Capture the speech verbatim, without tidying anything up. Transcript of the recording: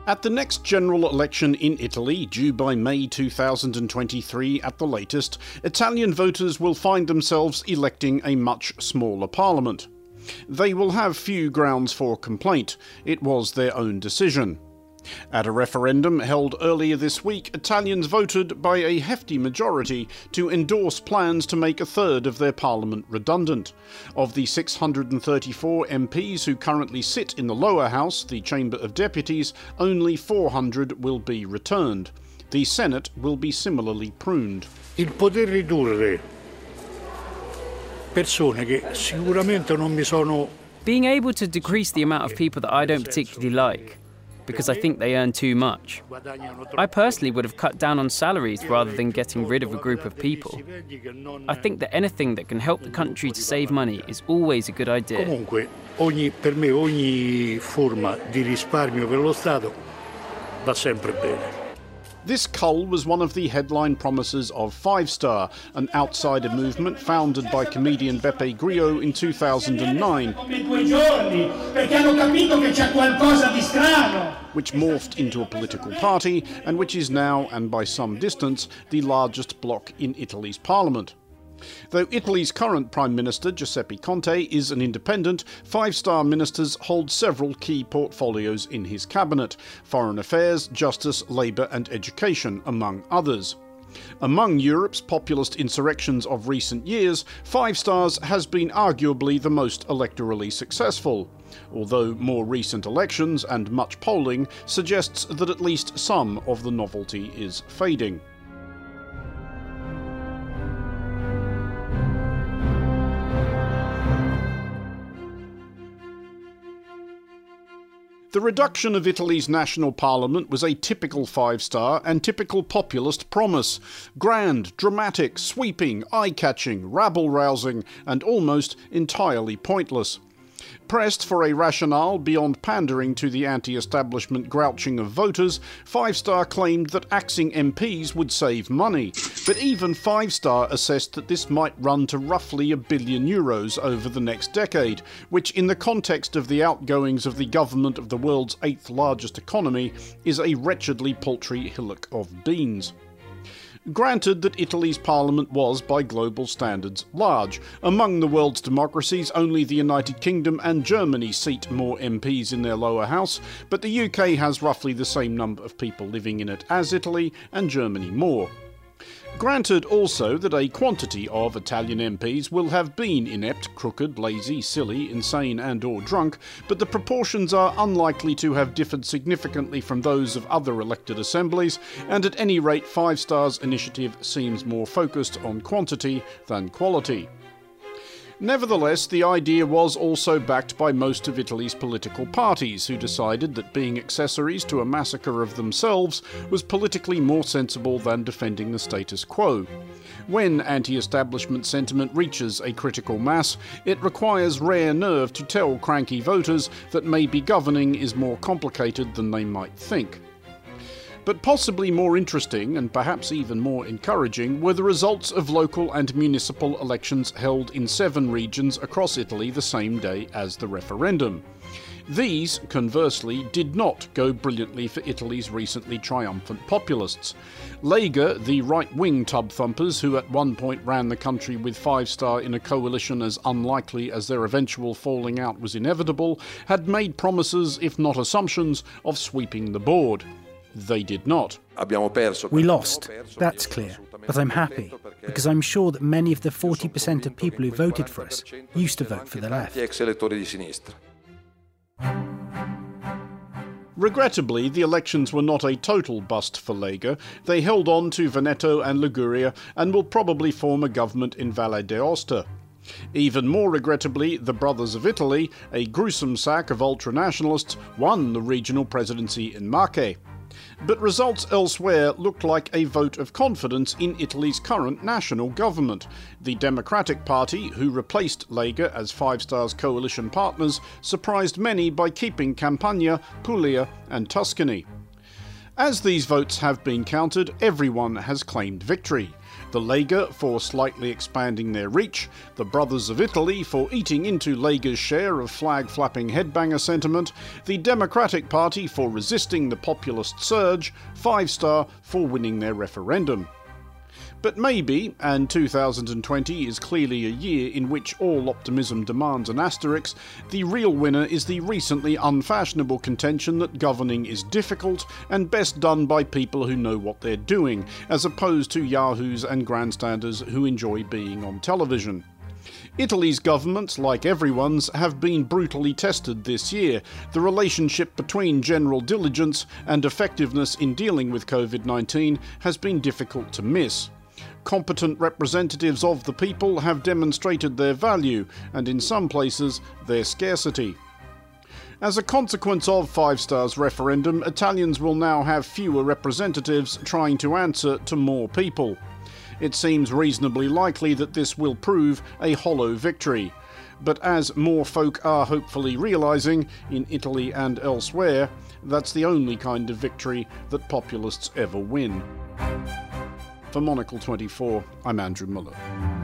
At the next general election in Italy, due by May two thousand twenty-three at the latest, Italian voters will find themselves electing a much smaller parliament. They will have few grounds for complaint. It was their own decision. At a referendum held earlier this week, Italians voted by a hefty majority to endorse plans to make a third of their parliament redundant. Of the six hundred thirty-four M Ps who currently sit in the lower house, the Chamber of Deputies, only four hundred will be returned. The Senate will be similarly pruned. Il poter ridurre persone che sicuramente non mi sono... Being able to decrease the amount of people that I don't particularly like, because I think they earn too much. I personally would have cut down on salaries rather than getting rid of a group of people. I think that anything that can help the country to save money is always a good idea. Comunque, ogni, per me ogni forma di risparmio per lo Stato va sempre bene. This cull was one of the headline promises of Five Star, an outsider movement founded by comedian Beppe Grillo in two thousand nine, which morphed into a political party and which is now, and by some distance, the largest bloc in Italy's parliament. Though Italy's current Prime Minister, Giuseppe Conte, is an independent, Five Star ministers hold several key portfolios in his cabinet: foreign affairs, justice, labour and education, among others. Among Europe's populist insurrections of recent years, Five Stars has been arguably the most electorally successful, although more recent elections and much polling suggests that at least some of the novelty is fading. The reduction of Italy's national parliament was a typical five-star and typical populist promise. Grand, dramatic, sweeping, eye-catching, rabble-rousing, and almost entirely pointless. Pressed for a rationale beyond pandering to the anti-establishment grouching of voters, Five Star claimed that axing M Ps would save money. But even Five Star assessed that this might run to roughly a billion euros over the next decade, which in the context of the outgoings of the government of the world's eighth largest economy is a wretchedly paltry hillock of beans. Granted that Italy's parliament was, by global standards, large. Among the world's democracies, only the United Kingdom and Germany seat more M Ps in their lower house, but the U K has roughly the same number of people living in it as Italy, and Germany more. Granted also that a quantity of Italian M Ps will have been inept, crooked, lazy, silly, insane and or drunk, but the proportions are unlikely to have differed significantly from those of other elected assemblies, and at any rate Five Star's initiative seems more focused on quantity than quality. Nevertheless, the idea was also backed by most of Italy's political parties, who decided that being accessories to a massacre of themselves was politically more sensible than defending the status quo. When anti-establishment sentiment reaches a critical mass, it requires rare nerve to tell cranky voters that maybe governing is more complicated than they might think. But possibly more interesting, and perhaps even more encouraging, were the results of local and municipal elections held in seven regions across Italy the same day as the referendum. These, conversely, did not go brilliantly for Italy's recently triumphant populists. Lega, the right-wing tub-thumpers who at one point ran the country with Five Star in a coalition as unlikely as their eventual falling out was inevitable, had made promises, if not assumptions, of sweeping the board. They did not. We lost, that's clear, but I'm happy, because I'm sure that many of the forty percent of people who voted for us used to vote for the left. Regrettably, the elections were not a total bust for Lega. They held on to Veneto and Liguria and will probably form a government in Valle d'Aosta. Even more regrettably, the Brothers of Italy, a gruesome sack of ultranationalists, won the regional presidency in Marche. But results elsewhere looked like a vote of confidence in Italy's current national government. The Democratic Party, who replaced Lega as Five Star's coalition partners, surprised many by keeping Campania, Puglia and Tuscany. As these votes have been counted, everyone has claimed victory. the Lega for slightly expanding their reach, the Brothers of Italy for eating into Lega's share of flag-flapping headbanger sentiment, the Democratic Party for resisting the populist surge, Five Star for winning their referendum. But maybe, and two thousand twenty is clearly a year in which all optimism demands an asterisk, the real winner is the recently unfashionable contention that governing is difficult and best done by people who know what they're doing, as opposed to yahoos and grandstanders who enjoy being on television. Italy's governments, like everyone's, have been brutally tested this year. The relationship between general diligence and effectiveness in dealing with COVID nineteen has been difficult to miss. Competent representatives of the people have demonstrated their value, and in some places, their scarcity. As a consequence of Five Star's referendum, Italians will now have fewer representatives trying to answer to more people. It seems reasonably likely that this will prove a hollow victory. But as more folk are hopefully realising, in Italy and elsewhere, that's the only kind of victory that populists ever win. For Monocle twenty-four, I'm Andrew Muller.